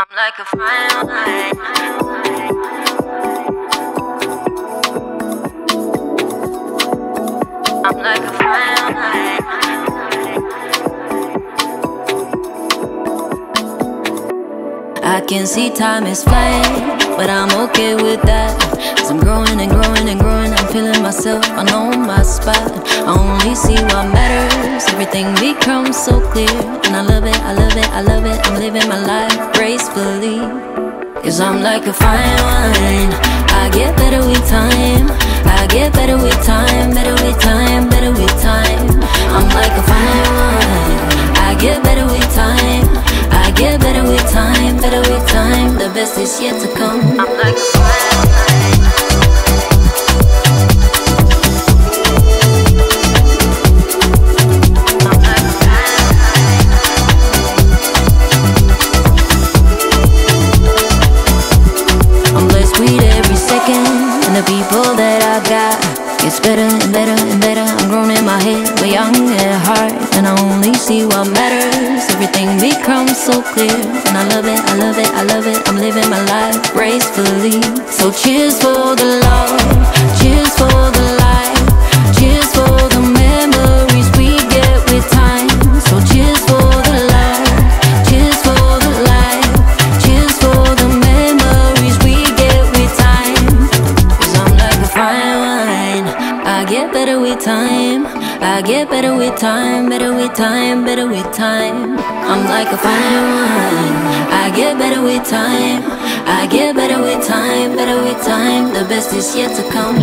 I'm like a fine wine. I'm like a fine wine. I can see time is flying, but I'm okay with that. 'Cause I'm growing and growing and growing. I'm feeling myself, I know my spot. I only see what matters. Everything becomes so clear. And I love it, I love it, I love it. I'm living my life gracefully. 'Cause I'm like a fine wine. I get better with time. I get better with time. Better with time, better with time. I'm like a fine wine. I get better with time. I get better with time, better with time. The best is yet to come. I'm like a fine wine. I'm like a fine wine. I'm blessed with every second, and the people that I got gets better and better and better. I'm grown in my head, but young at heart, and I only see what matters. Everything becomes so clear, and I love it, I love it, I love it. I'm living my life gracefully. So cheers for the love, cheers for the life, cheers for the memories we get with time. So cheers for the love, cheers for the life, cheers for the memories we get with time. 'Cause I'm like a fine wine. I get better with time. I get better with time, better with time, better with time. I'm like a fine wine. I get better with time. I get better with time, better with time. The best is yet to come.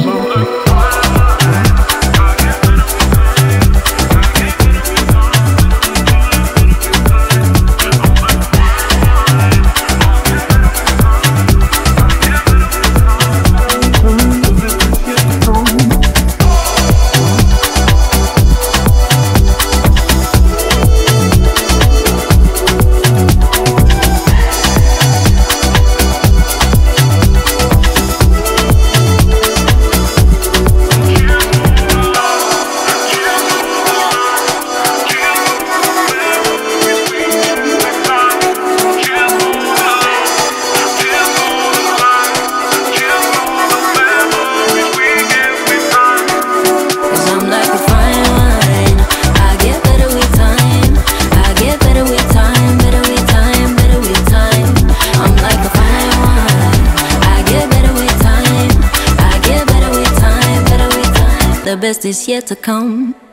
The best is yet to come.